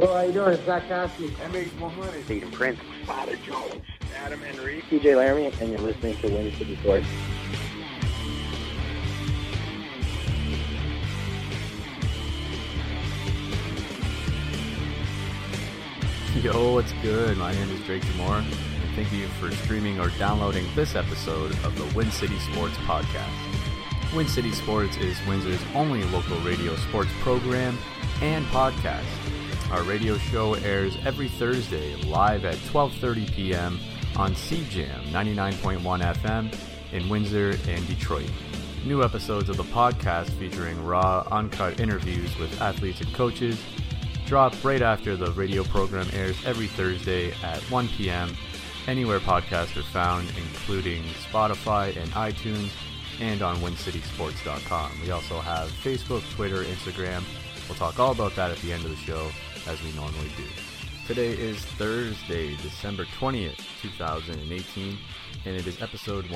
Hello, how you doing? It's Zach Cassidy. MH100. Hayden Prince. Father Jones. Adam Henry. TJ Laramie, and you're listening to Win City Sports. Yo, what's good? My name is Drake Jamore, and thank you for streaming or downloading this episode of the Win City Sports Podcast. Win City Sports is Windsor's only local radio sports program and podcast. Our radio show airs every Thursday live at 12:30 p.m. on CJAM 99.1 FM in Windsor and Detroit. New episodes of the podcast featuring raw, uncut interviews with athletes and coaches drop right after the radio program airs every Thursday at 1 p.m. anywhere podcasts are found, including Spotify and iTunes, and on WinCitySports.com. We also have Facebook, Twitter, Instagram. We'll talk all about that at the end of the show, as we normally do. Today is Thursday, December 20th, 2018, and it is episode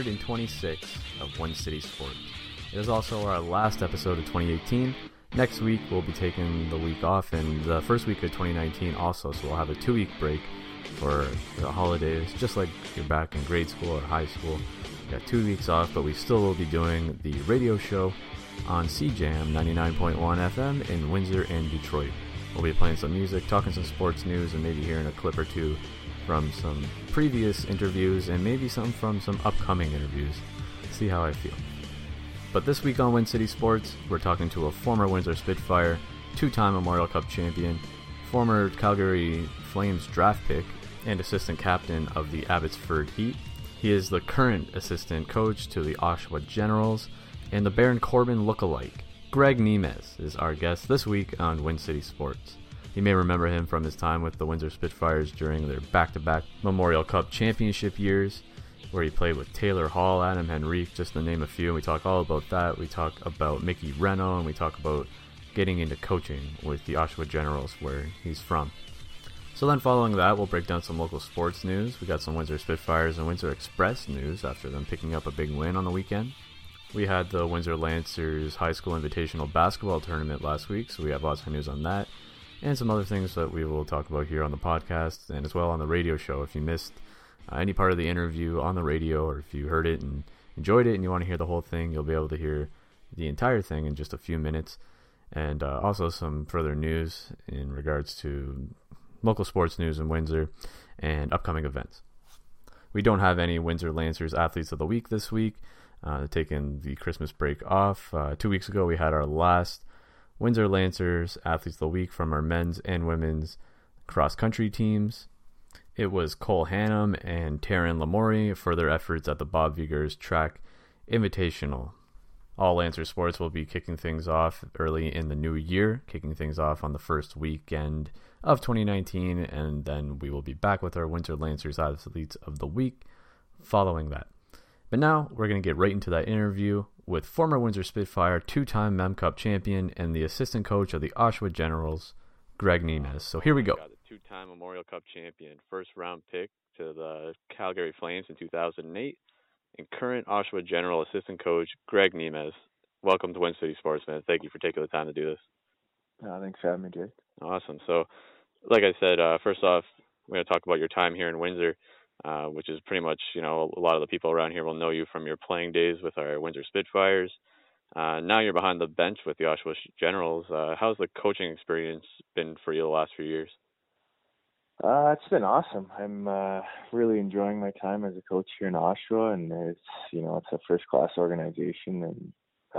126 of Win City Sports. It is also our last episode of 2018. Next week, we'll be taking the week off, and the first week of 2019 also, so we'll have a 2-week break for the holidays, just like you're back in grade school or high school. We got 2 weeks off, but we still will be doing the radio show on CJAM 99.1 FM in Windsor and Detroit. We'll be playing some music, talking some sports news, and maybe hearing a clip or two from some previous interviews, and maybe some from some upcoming interviews. See how I feel. But this week on Win City Sports, we're talking to a former Windsor Spitfire, 2-time Memorial Cup champion, former Calgary Flames draft pick, and assistant captain of the Abbotsford Heat. He is the current assistant coach to the Oshawa Generals, and the Baron Corbin lookalike. Greg Nemes is our guest this week on Win City Sports. You may remember him from his time with the Windsor Spitfires during their back-to-back Memorial Cup championship years, where he played with Taylor Hall, Adam Henrique, just to name a few. We talk all about that. We talk about Mickey Reno, and we talk about getting into coaching with the Oshawa Generals, where he's from. So then following that, we'll break down some local sports news. We got some Windsor Spitfires and Windsor Express news after them picking up a big win on the weekend. We had the Windsor Lancers High School Invitational Basketball Tournament last week, so we have lots of news on that, and some other things that we will talk about here on the podcast, and as well on the radio show. If you missed any part of the interview on the radio, or if you heard it and enjoyed it and you want to hear the whole thing, you'll be able to hear the entire thing in just a few minutes. And also some further news in regards to local sports news in Windsor and upcoming events. We don't have any Windsor Lancers Athletes of the Week this week, taking the Christmas break off. 2 weeks ago, we had our last Windsor Lancers Athletes of the Week from our men's and women's cross-country teams. It was Cole Hannum and Taryn Lamori for their efforts at the Bob Vigors Track Invitational. All Lancer Sports will be kicking things off early in the new year, kicking things off on the first weekend of 2019, and then we will be back with our Windsor Lancers Athletes of the Week following that. But now we're going to get right into that interview with former Windsor Spitfire, 2-time Mem Cup champion, and the assistant coach of the Oshawa Generals, Greg Nemes. So here we go. 2-time Memorial Cup champion, first-round pick to the Calgary Flames in 2008, and current Oshawa General assistant coach Greg Nemes. Welcome to Win City Sports, man. Thank you for taking the time to do this. Thanks for having me, Jake. Awesome. So, like I said, first off, we're going to talk about your time here in Windsor, which is pretty much, a lot of the people around here will know you from your playing days with our Windsor Spitfires. Now you're behind the bench with the Oshawa Generals. How's the coaching experience been for you the last few years? It's been awesome. I'm really enjoying my time as a coach here in Oshawa, and it's it's a first-class organization, and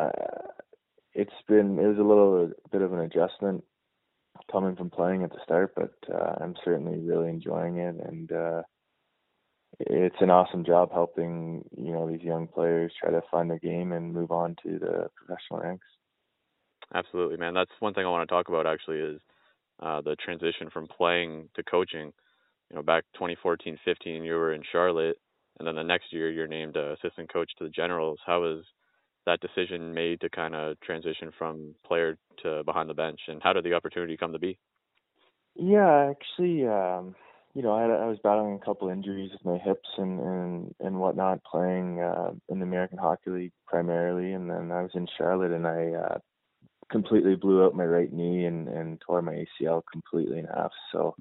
it was a little bit of an adjustment coming from playing at the start, but I'm certainly really enjoying it, and it's an awesome job helping these young players try to find their game and move on to the professional ranks. Absolutely, man. That's one thing I want to talk about actually is the transition from playing to coaching. Back 2014-15, you were in Charlotte, and then the next year you're named assistant coach to the Generals. How was that decision made to kind of transition from player to behind the bench, and how did the opportunity come to be? Yeah, actually, I was battling a couple injuries with my hips and whatnot, playing in the American Hockey League primarily, and then I was in Charlotte, and I completely blew out my right knee and tore my ACL completely in half. So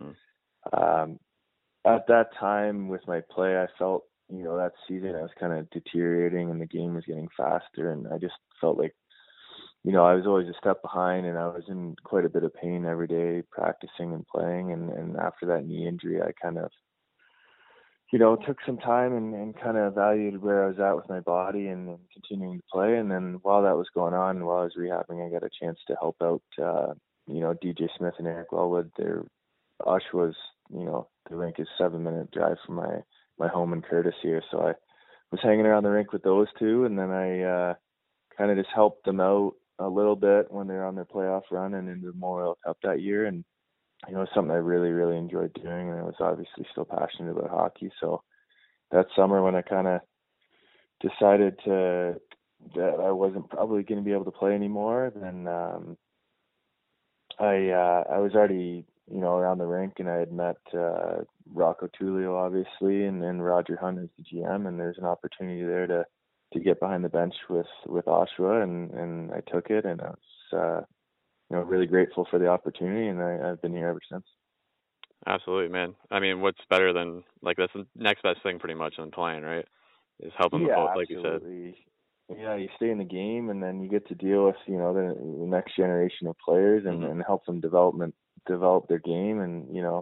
at that time with my play, I felt, that season I was kind of deteriorating and the game was getting faster, and I just felt like, I was always a step behind, and I was in quite a bit of pain every day practicing and playing. And after that knee injury, I kind of, took some time and kind of evaluated where I was at with my body and continuing to play. And then while that was going on, while I was rehabbing, I got a chance to help out, DJ Smith and Eric Wellwood. Oshawa's, the rink is 7-minute drive from my home in Curtis here. So I was hanging around the rink with those two, and then I kind of just helped them out a little bit when they were on their playoff run and into the Memorial Cup that year. And, it's something I really, really enjoyed doing, and I was obviously still passionate about hockey. So that summer when I kind of decided that I wasn't probably going to be able to play anymore, then I was already, around the rink, and I had met Rocco Tullio, obviously, and Roger Hunt as the GM, and there's an opportunity there to get behind the bench with Oshawa, and I took it, and I was really grateful for the opportunity, and I've been here ever since. Absolutely, man. I mean, what's better than, that's the next best thing pretty much than playing, right? Is helping the folks, like absolutely. you said. Yeah, you stay in the game, and then you get to deal with, the next generation of players and help them develop their game. And,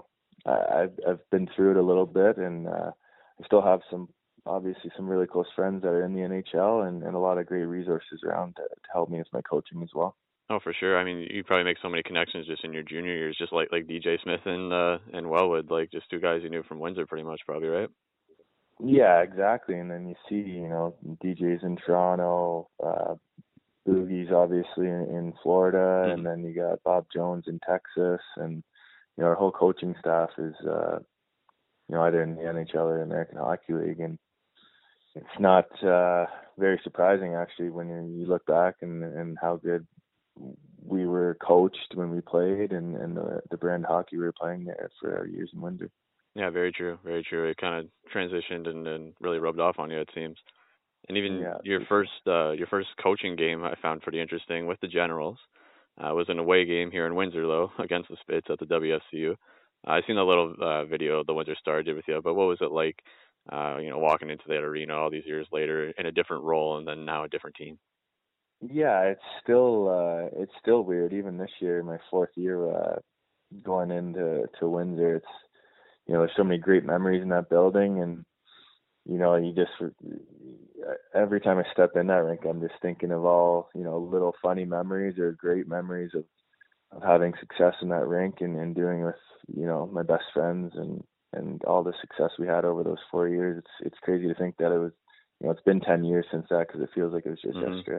I've been through it a little bit, and I still have some really close friends that are in the NHL and a lot of great resources around to help me with my coaching as well. Oh, for sure. I mean, you probably make so many connections just in your junior years, just like DJ Smith and Wellwood, just two guys you knew from Windsor pretty much, probably, right? Yeah, exactly. And then you see, DJ's in Toronto, Boogie's obviously in Florida, and then you got Bob Jones in Texas, and our whole coaching staff is either in the NHL or American Hockey League, and it's not very surprising actually when you look back and how good we were coached when we played, and the brand of hockey we were playing there for our years in Windsor. Yeah, very true, very true. It kind of transitioned and really rubbed off on you, it seems. And even your first coaching game I found pretty interesting with the Generals. It was an away game here in Windsor, though, against the Spits at the WFCU. I seen a little video the Windsor Star did with you, but what was it like, walking into that arena all these years later in a different role and then now a different team? Yeah, it's still weird. Even this year, my fourth year going into Windsor, it's there's so many great memories in that building, and you just every time I step in that rink, I'm just thinking of all little funny memories or great memories of having success in that rink and doing with my best friends and all the success we had over those 4 years. It's crazy to think that it was it's been 10 years since that, because it feels like it was just yesterday.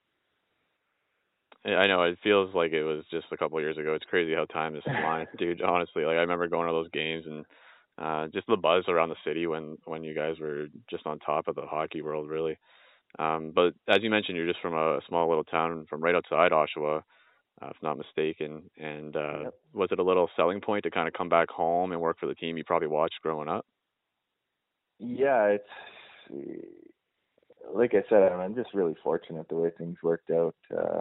I know, it feels like it was just a couple of years ago. It's crazy how time is flying, dude. Honestly, I remember going to those games and just the buzz around the city when you guys were just on top of the hockey world, really. But as you mentioned, you're just from a small little town from right outside Oshawa, if not mistaken. And was it a little selling point to kind of come back home and work for the team you probably watched growing up? Yeah, it's like I said, I'm just really fortunate the way things worked out.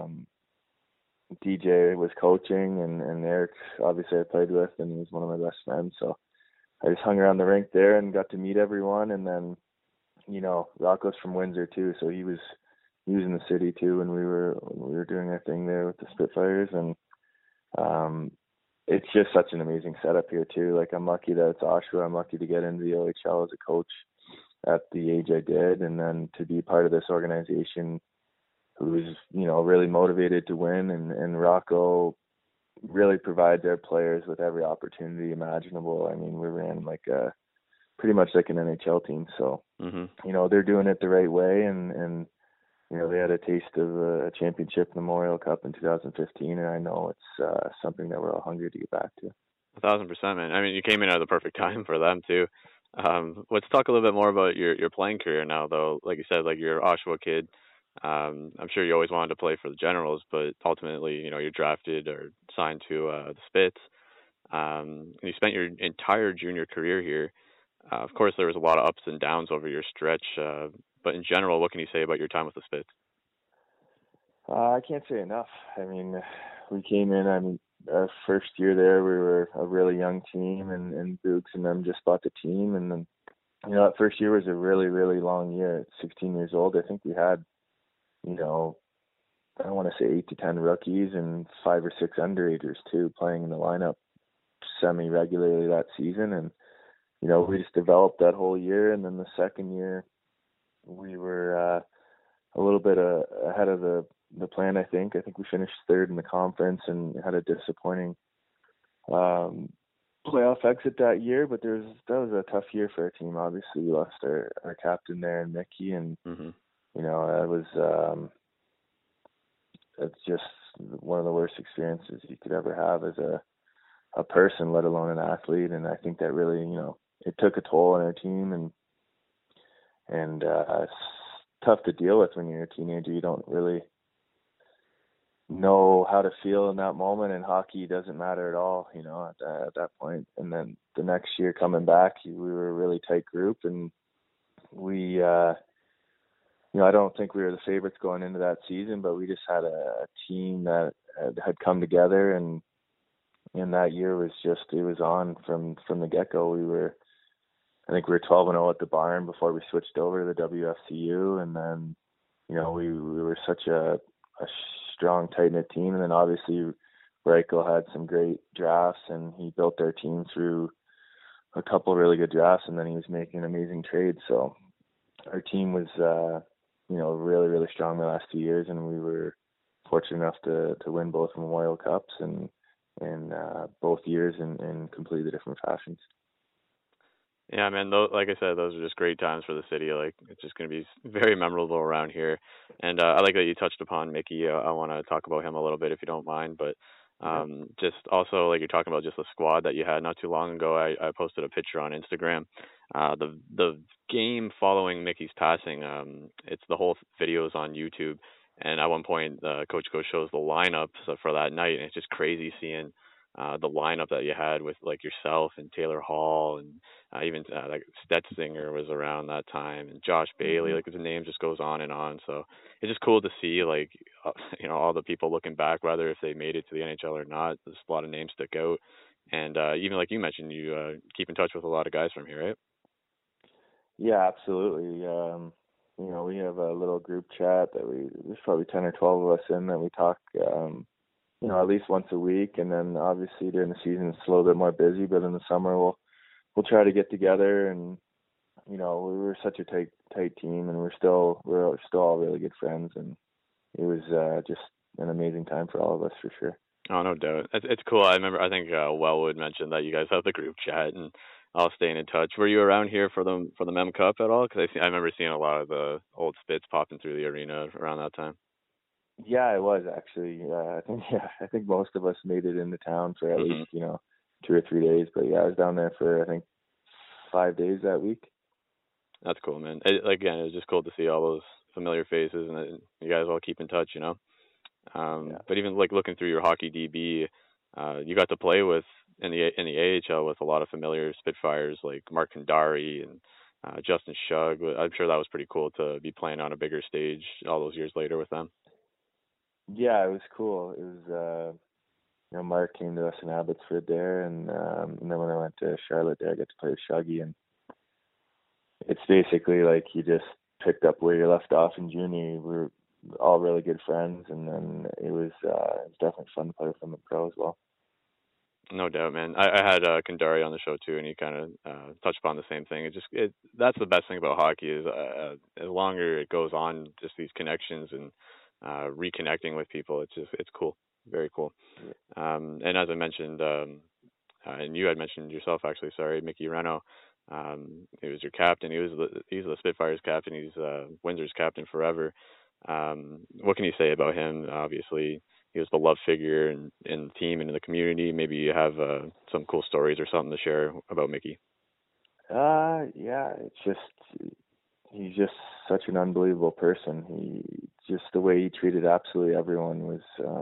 DJ was coaching, and Eric, obviously I played with, and he was one of my best friends. So I just hung around the rink there and got to meet everyone. And then, Rocco's from Windsor too, so he was in the city too when we were doing our thing there with the Spitfires. And it's just such an amazing setup here too. I'm lucky that it's Oshawa. I'm lucky to get into the OHL as a coach at the age I did, and then to be part of this organization who's, really motivated to win, and Rocco really provides their players with every opportunity imaginable. I mean, we ran pretty much like an NHL team. So, they're doing it the right way, and they had a taste of a championship Memorial Cup in 2015, and I know it's something that we're all hungry to get back to. 1,000%, man. I mean, you came in at the perfect time for them too. Let's talk a little bit more about your playing career now, though. Like you said, you're an Oshawa kid. I'm sure you always wanted to play for the Generals, but ultimately, you're drafted or signed to the Spits. And you spent your entire junior career here. Of course, there was a lot of ups and downs over your stretch, but in general, what can you say about your time with the Spits? I can't say enough. I mean, we came in. I mean, our first year there, we were a really young team, and Boogs and them just bought the team, and then that first year was a really, really long year. At 16 years old, I think we had, I want to say 8 to 10 rookies and 5 or 6 underagers too, playing in the lineup semi-regularly that season, and we just developed that whole year. And then the second year, we were a little bit ahead of the plan. I think we finished third in the conference and had a disappointing playoff exit that year. But that was a tough year for our team. Obviously, we lost our captain there, and Mickey, and that was it's just one of the worst experiences you could ever have as a person, let alone an athlete. And I think that really, it took a toll on our team, and it's tough to deal with when you're a teenager. You don't really know how to feel in that moment, and hockey doesn't matter at all, at that point. And then the next year coming back, we were a really tight group, and we, I don't think we were the favorites going into that season, but we just had a team that had come together, and that year was it was on from the get-go. I think we were 12-0 at the barn before we switched over to the WFCU, and then, we were such a strong, tight-knit team. And then obviously Reichel had some great drafts, and he built their team through a couple of really good drafts, and then he was making amazing trades. So our team was, really, really strong the last 2 years, and we were fortunate enough to win both Memorial Cups and both years in completely different fashions. Yeah, man. Like I said, those are just great times for the city. Like, it's just going to be very memorable around here. And I like that you touched upon Mickey. I want to talk about him a little bit, if you don't mind. But just also, like, you're talking about just the squad that you had not too long ago. I posted a picture on Instagram. The game following Mickey's passing, it's the whole video is on YouTube. And at one point, Coach shows the lineup for that night, and it's just crazy seeing the lineup that you had with like yourself and Taylor Hall, and even like Stetzinger was around that time, and Josh Bailey. Like, the name just goes on and on. So it's just cool to see, like, all the people looking back, whether if they made it to the NHL or not. There's a lot of names stick out, and even like you mentioned, you keep in touch with a lot of guys from here, right? Yeah, absolutely. We have a little group chat that there's probably 10 or 12 of us in that we talk, at least once a week. And then obviously during the season it's a little bit more busy, but in the summer we'll try to get together. And we were such a tight team, and we're still all really good friends, and it was just an amazing time for all of us, for sure. Oh, no doubt. It's cool. I think Wellwood mentioned that you guys have the group chat, and I'll stay in touch. Were you around here for the Mem Cup at all? Because I remember seeing a lot of the old Spits popping through the arena around that time. Yeah, I was actually. I think most of us made it into town for at least 2 or 3 days. But yeah, I was down there for, I think, 5 days that week. That's cool, man. Again, it was just cool to see all those familiar faces, and you guys all keep in touch, But even like looking through your hockey DB, you got to play with in the AHL with a lot of familiar Spitfires like Mark Kandari and Justin Shugg. I'm sure that was pretty cool to be playing on a bigger stage all those years later with them. Yeah, it was cool. It was, Mark came to us in Abbotsford there, and then when I went to Charlotte there, I got to play with Shuggy, and it's basically like you just picked up where you left off in junior. We were all really good friends, and then it was definitely fun to play with them in pro as well. No doubt, man. I had Kandari on the show too, and he kind of touched upon the same thing. That's the best thing about hockey is as longer it goes on, just these connections and reconnecting with people. It's cool, very cool. And as I mentioned, and you had mentioned yourself actually. Sorry, Mickey Reno. He was your captain. He's the Spitfires captain. He's Windsor's captain forever. What can you say about him? Obviously, he was a beloved figure in the team and in the community. Maybe you have some cool stories or something to share about Mickey. Yeah, he's just such an unbelievable person. Just the way he treated absolutely everyone was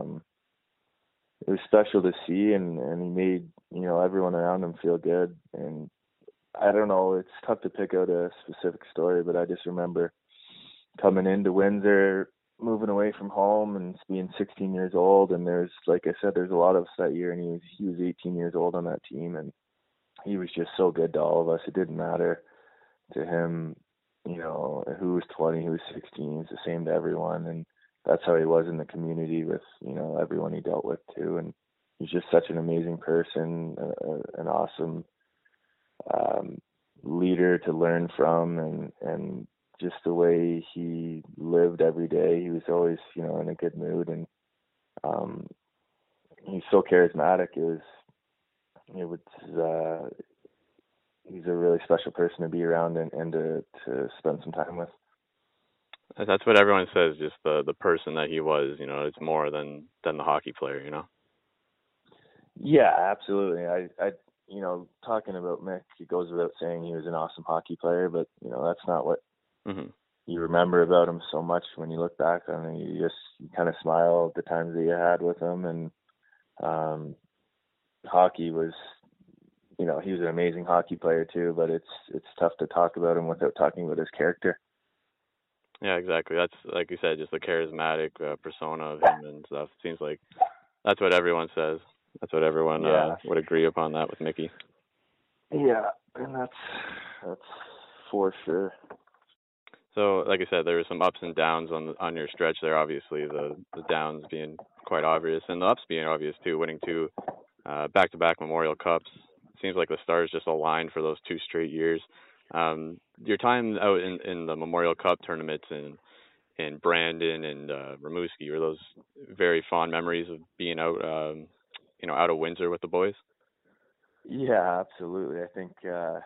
it was special to see, and he made everyone around him feel good. And I don't know, it's tough to pick out a specific story, but I just remember coming into Windsor, moving away from home and being 16 years old. And there's, like I said, there's a lot of us that year, and he was 18 years old on that team, and he was just so good to all of us. It didn't matter to him, who was 20, who was 16. He's the same to everyone, and that's how he was in the community with, everyone he dealt with too. And he's just such an amazing person, an awesome leader to learn from, and just the way he lived every day. He was always, in a good mood, and he's so charismatic. He's a really special person to be around and to spend some time with. That's what everyone says. Just the person that he was, it's more than the hockey player, Yeah, absolutely. I talking about Mick, it goes without saying he was an awesome hockey player, but that's not what you remember about him so much when you look back on it. You kind of smile at the times that you had with him, and hockey was, he was an amazing hockey player too, but it's tough to talk about him without talking about his character. Yeah, exactly. That's, like you said, just the charismatic persona of him and stuff. It seems like that's what everyone says. That's what everyone would agree upon that with Mickey. Yeah, and that's for sure. So, like I said, there were some ups and downs on your stretch there. Obviously, the downs being quite obvious, and the ups being obvious too. Winning 2 back-to-back Memorial Cups. It seems like the stars just aligned for those 2 straight years. Your time out in the Memorial Cup tournaments in Brandon and Rimouski, were those very fond memories of being out, out of Windsor with the boys? Yeah, absolutely. I think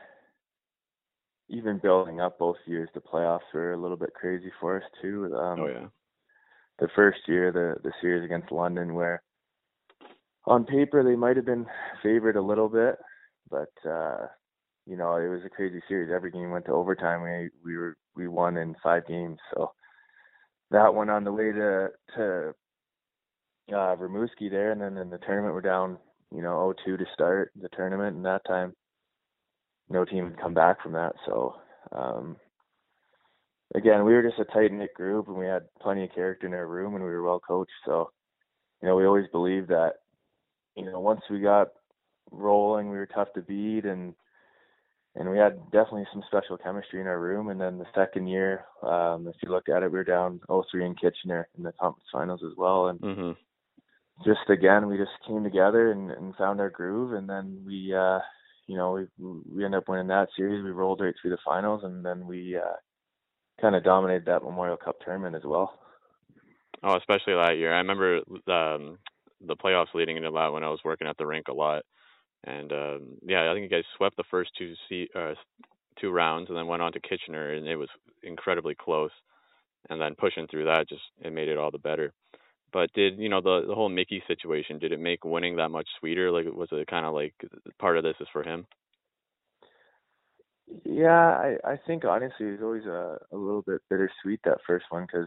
even building up both years, the playoffs were a little bit crazy for us too. The first year, the series against London, where on paper they might have been favored a little bit, but it was a crazy series. Every game went to overtime. We won in 5 games. So that went on the way to Rimouski there, and then in the tournament we're down 0-2 to start the tournament, and that time no team had come back from that. So again, we were just a tight-knit group, and we had plenty of character in our room, and we were well coached. So we always believed that once we got rolling, we were tough to beat, and we had definitely some special chemistry in our room. And then the second year, if you look at it, we were down 0-3 in Kitchener in the conference finals as well. And just again, we just came together and found our groove. And then we ended up winning that series. We rolled right through the finals, and then we kind of dominated that Memorial Cup tournament as well. Oh, especially that year. I remember the playoffs leading into that when I was working at the rink a lot. And I think you guys swept the first 2 rounds and then went on to Kitchener, and it was incredibly close. And then pushing through that, it made it all the better. But did the whole Mickey situation, did it make winning that much sweeter? Like, was it kind of like part of this is for him? Yeah, I think honestly it was always a little bit bittersweet, that first one, because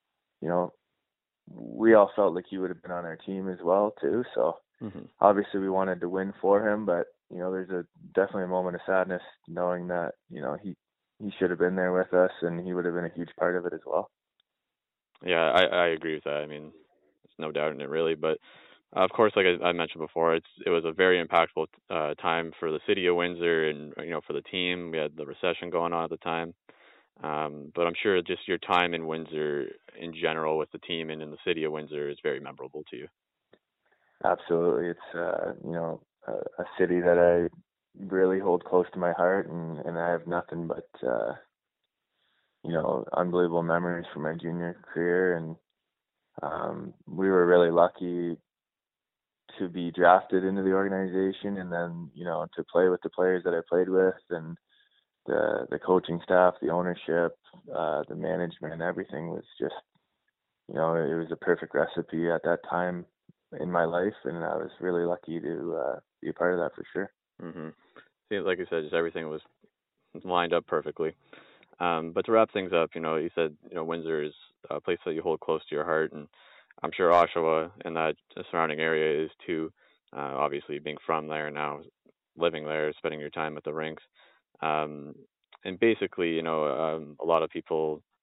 we all felt like he would have been on our team as well too. So obviously we wanted to win for him, but there's definitely a moment of sadness knowing that he should have been there with us, and he would have been a huge part of it as well. Yeah, I agree with that. I mean, there's no doubt in it, really. But of course, like I mentioned before, it was a very impactful time for the city of Windsor, and for the team. We had the recession going on at the time. But I'm sure just your time in Windsor in general with the team and in the city of Windsor is very memorable to you. Absolutely. It's, a city that I really hold close to my heart, and I have nothing but, unbelievable memories from my junior career. And we were really lucky to be drafted into the organization, and then, to play with the players that I played with, and the coaching staff, the ownership, the management, and everything was just, it was a perfect recipe at that time in my life, and I was really lucky to be a part of that for sure. See, like I said, just everything was lined up perfectly. But to wrap things up, you said, Windsor is a place that you hold close to your heart, and I'm sure Oshawa and that surrounding area is too, obviously being from there now, living there, spending your time at the rinks. And basically, a lot of people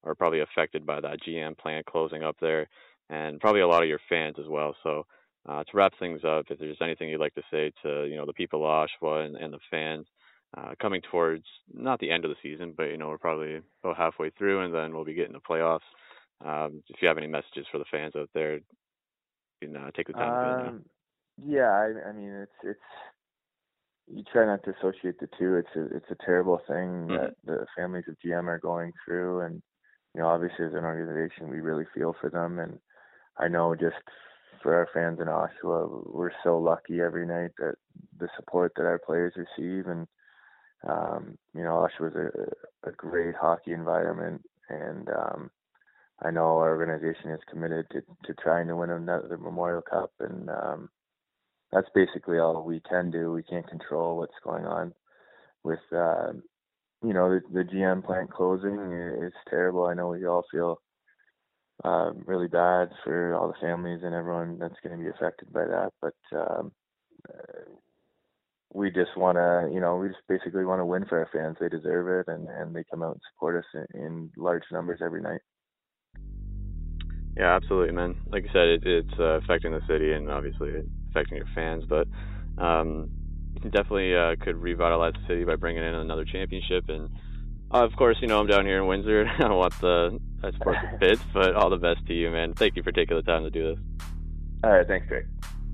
are probably affected by that GM plant closing up there, and probably a lot of your fans as well. So to wrap things up, if there's anything you'd like to say to the people of Oshawa and the fans coming towards not the end of the season, but we're probably about halfway through, and then we'll be getting to playoffs. If you have any messages for the fans out there, you can take the time. Yeah, I mean it's you try not to associate the two. It's a terrible thing that the families of GM are going through, and obviously as an organization we really feel for them. And I know just for our fans in Oshawa, we're so lucky every night that the support that our players receive. And Oshawa is a great hockey environment, and I know our organization is committed to trying to win another Memorial Cup, and that's basically all we can do. We can't control what's going on with the GM plant closing. It's terrible. I know we all feel really bad for all the families and everyone that's going to be affected by that, but we just want to, we just basically want to win for our fans. They deserve it, and they come out and support us in large numbers every night. Yeah, absolutely, man. Like you said, it's affecting the city and obviously affecting your fans, but definitely could revitalize the city by bringing in another championship. And of course, I'm down here in Windsor. I don't want the sports bits, but all the best to you, man. Thank you for taking the time to do this. All right, thanks, Drake.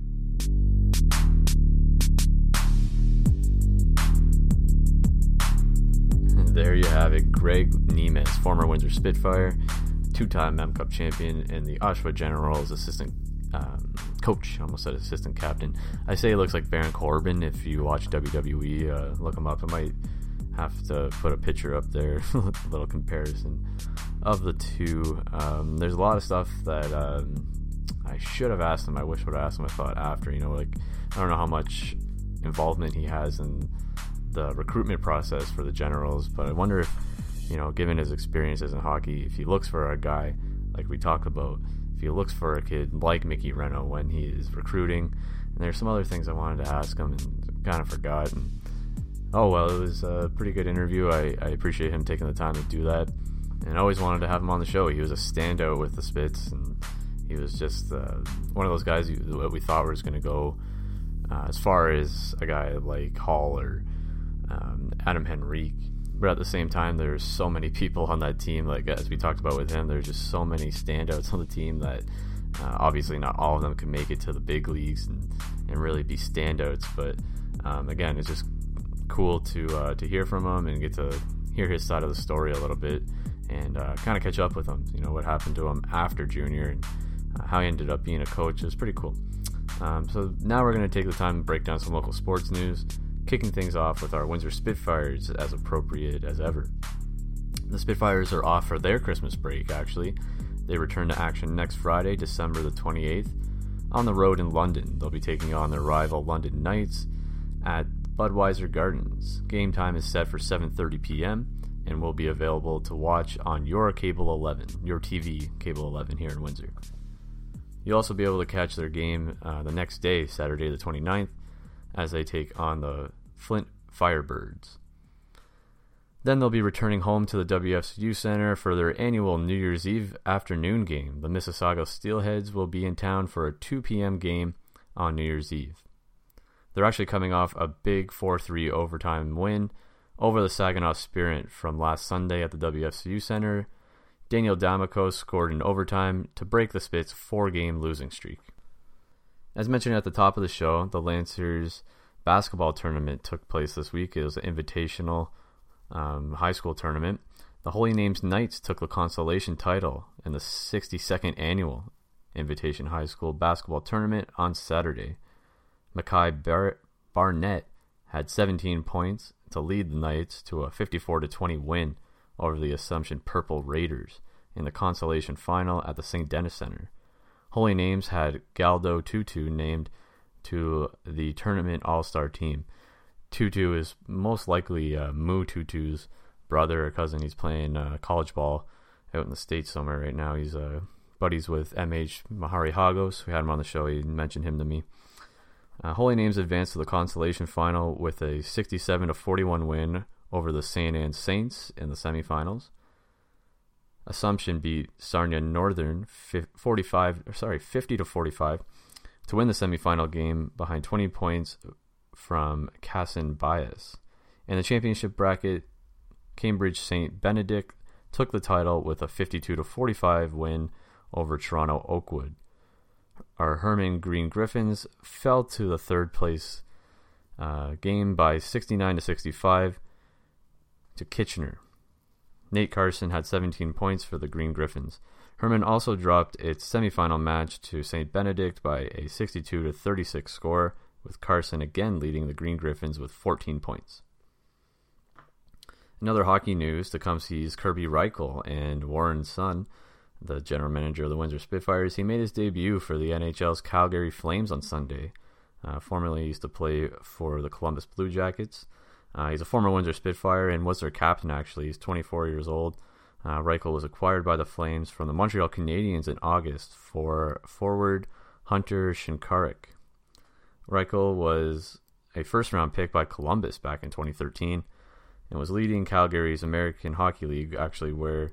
There you have it. Greg Nemes, former Windsor Spitfire, two-time M Cup champion, and the Oshawa Generals assistant coach. I almost said assistant captain. I say he looks like Baron Corbin. If you watch WWE, look him up. I might have to put a picture up there, a little comparison of the two. There's a lot of stuff that I should have asked him. I wish I would have asked him. I thought after, I don't know how much involvement he has in the recruitment process for the Generals, but I wonder if, given his experiences in hockey, if he looks for a guy like we talked about, if he looks for a kid like Mickey Reno when he is recruiting. And there's some other things I wanted to ask him and kind of forgot. And, oh, well, it was a pretty good interview. I appreciate him taking the time to do that. And I always wanted to have him on the show. He was a standout with the Spits, and he was just one of those guys that we thought was going to go as far as a guy like Hall or Adam Henrique. But at the same time, there's so many people on that team, like as we talked about with him, there's just so many standouts on the team that obviously not all of them can make it to the big leagues and really be standouts. But again, it's just cool to hear from him and get to hear his side of the story a little bit and kind of catch up with him, what happened to him after junior and how he ended up being a coach. It was pretty cool. So now we're going to take the time to break down some local sports news, kicking things off with our Windsor Spitfires as appropriate as ever. The Spitfires are off for their Christmas break, actually. They return to action next Friday, December the 28th, on the road in London. They'll be taking on their rival London Knights at Budweiser Gardens. Game time is set for 7:30 p.m. and will be available to watch on your Cable 11, your TV Cable 11 here in Windsor. You'll also be able to catch their game the next day, Saturday the 29th, as they take on the Flint Firebirds. Then they'll be returning home to the WFCU Center for their annual New Year's Eve afternoon game. The Mississauga Steelheads will be in town for a 2 p.m. game on New Year's Eve. They're actually coming off a big 4-3 overtime win over the Saginaw Spirit from last Sunday at the WFCU Center. Daniel D'Amico scored in overtime to break the Spits' 4-game losing streak. As mentioned at the top of the show, the Lancers basketball tournament took place this week. It was an invitational high school tournament. The Holy Names Knights took the consolation title in the 62nd annual Invitation High School basketball tournament on Saturday. Mackay Barnett had 17 points to lead the Knights to a 54-20 win over the Assumption Purple Raiders in the consolation final at the St. Denis Center. Holy Names had Galdo Tutu named to the tournament all-star team. Tutu is most likely Mu Tutu's brother or cousin. He's playing college ball out in the States somewhere right now. He's buddies with MH Mahari Hagos. We had him on the show. He mentioned him to me. Holy Names advanced to the consolation final with a 67-41 win over the St. Anne Saints in the semifinals. Assumption beat Sarnia Northern 50 to 45 to win the semifinal game behind 20 points from Casson Bias. In the championship bracket, Cambridge St. Benedict took the title with a 52 to 45 win over Toronto Oakwood. Our Herman Green Griffins fell to the third place game by 69 to 65 to Kitchener. Nate Carson had 17 points for the Green Griffins. Herman also dropped its semifinal match to St. Benedict by a 62 to 36 score, with Carson again leading the Green Griffins with 14 points. In other hockey news, Tecumseh's Kirby Reichel and Warren Sun, the general manager of the Windsor Spitfires, he made his debut for the NHL's Calgary Flames on Sunday. Formerly used to play for the Columbus Blue Jackets. He's a former Windsor Spitfire and was their captain, actually. He's 24 years old. Reichel was acquired by the Flames from the Montreal Canadiens in August for forward Hunter Shinkaruk. Reichel was a first-round pick by Columbus back in 2013 and was leading Calgary's American Hockey League, actually, where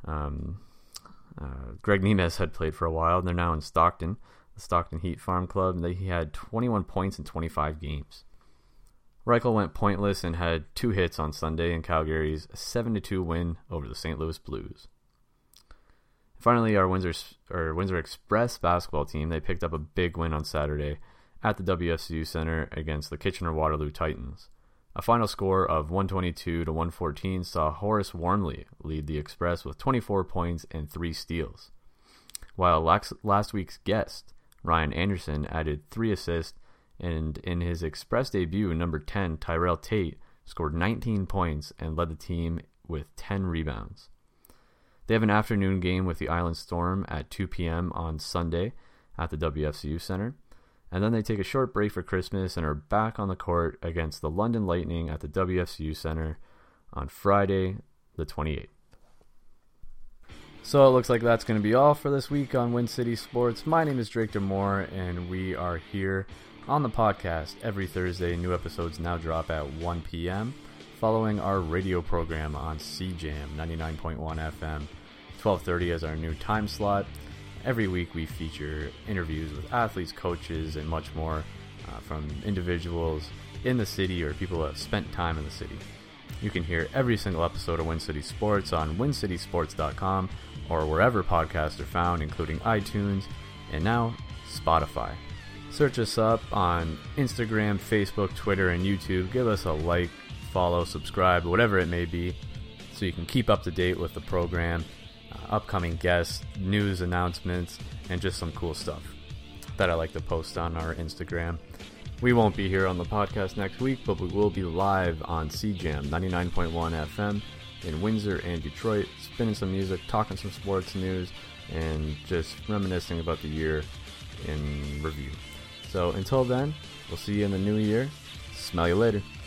Greg Nemes had played for a while. They're now in Stockton, the Stockton Heat Farm Club, and he had 21 points in 25 games. Reichel went pointless and had 2 hits on Sunday in Calgary's 7-2 win over the St. Louis Blues. Finally, our Windsor Express basketball team, they picked up a big win on Saturday at the WSU Center against the Kitchener-Waterloo Titans. A final score of 122 to 114 saw Horace Wormley lead the Express with 24 points and 3 steals, while last week's guest, Ryan Anderson, added 3 assists, and in his Express debut, number 10, Tyrell Tate, scored 19 points and led the team with 10 rebounds. They have an afternoon game with the Island Storm at 2 p.m. on Sunday at the WFCU Center, and then they take a short break for Christmas and are back on the court against the London Lightning at the WFCU Center on Friday, the 28th. So it looks like that's going to be all for this week on Win City Sports. My name is Drake DeMore, and we are here on the podcast every Thursday. New episodes now drop at 1 p.m. following our radio program on CJAM 99.1 FM. 12:30 as our new time slot. Every week we feature interviews with athletes, coaches, and much more from individuals in the city or people that have spent time in the city. You can hear every single episode of Win City Sports on wincitysports.com or wherever podcasts are found, including iTunes and now Spotify. Search us up on Instagram, Facebook, Twitter, and YouTube. Give us a like, follow, subscribe, whatever it may be, so you can keep up to date with the program, upcoming guests, news announcements, and just some cool stuff that I like to post on our Instagram. We won't be here on the podcast next week, but we will be live on CJAM 99.1 FM in Windsor and Detroit, spinning some music, talking some sports news, and just reminiscing about the year in review. So until then, we'll see you in the new year. Smell you later.